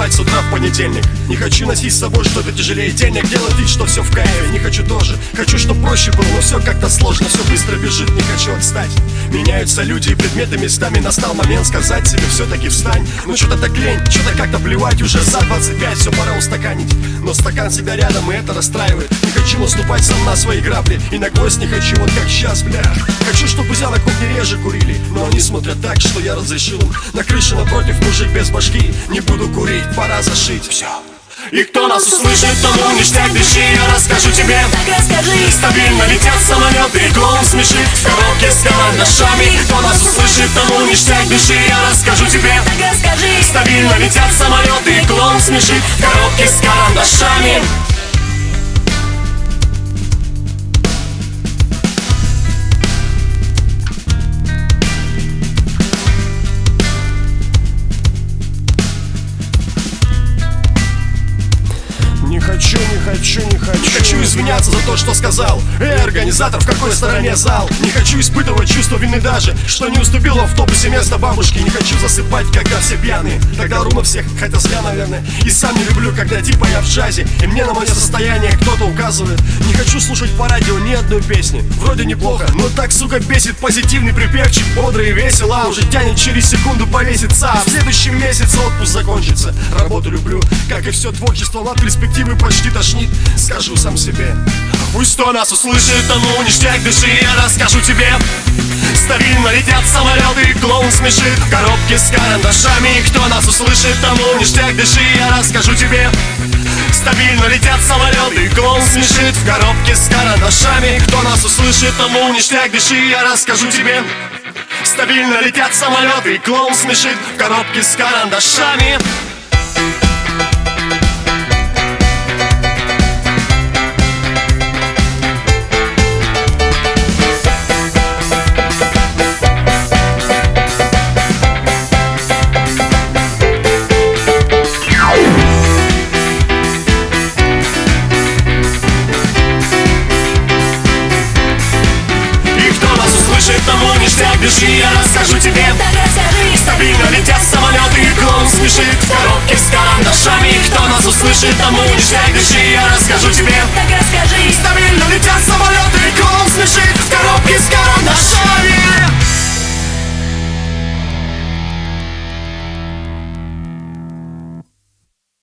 вставать с утра в понедельник. Не хочу носить с собой что-то тяжелее денег, делать вид, что все в кайфе. Не хочу тоже, хочу, чтоб проще было, но все как-то сложно, все быстро бежит, не хочу отстать. Меняются люди и предметы местами, настал момент сказать себе все-таки встань. Ну что-то так лень, что-то как-то плевать, уже за 25, все пора устаканить. Но стакан всегда рядом, и это расстраивает. Не хочу наступать сам на свои грабли, и на гвоздь не хочу, вот как сейчас, бля. Хочу, чтобы взял на кухне реже курили, но они смотрят так, что я разрешил им. На крыше напротив мужик без башки, не буду курить, пора зашить. Все. И кто нас услышит, тому ништяк, дыши, я расскажу тебе. Так расскажи. Стабильно летят самолеты, и клоун смешит в коробке с карандашами. Кто нас услышит, тому ништяк, дыши, я расскажу тебе. Так расскажи. Стабильно летят самолеты, и клоун смешит в коробке с карандашами. Не хочу извиняться за то, что сказал. Организатор, в какой стороне зал? Не хочу испытывать чувство вины даже, что не уступил в автобусе место бабушки. Не хочу засыпать, когда все пьяные. Тогда ору на всех, хотя зря, наверное. И сам не люблю, когда типа я в джазе, и мне на мое состояние кто-то указывает. Не хочу слушать по радио ни одной песни. Вроде неплохо, но так, сука, бесит позитивный припевчик. Бодрый и весело, а уже тянет через секунду повеситься. А в следующем месяце отпуск закончится. Работу люблю, как и все творчество, но от перспективы почти тошнит. Скажу сам себе, пусть кто нас услышит, тому ништяк, дыши, я расскажу тебе. Стабильно летят самолеты, и клоун смешит в коробке с карандашами. Кто нас услышит, тому ништяк, дыши, я расскажу тебе. Стабильно летят самолеты, и клоун смешит в коробке с карандашами. Кто нас услышит, тому ништяк, дыши, я расскажу тебе. Стабильно летят самолеты, и клоун смешит в коробке с карандашами. Тому ништяк, дыши, я расскажу тебе. Так расскажи. Стабильно летят самолеты, и клоун смешит в коробке с карандашами. Кто нас услышит, тому ништяк, дыши, я расскажу тебе. Так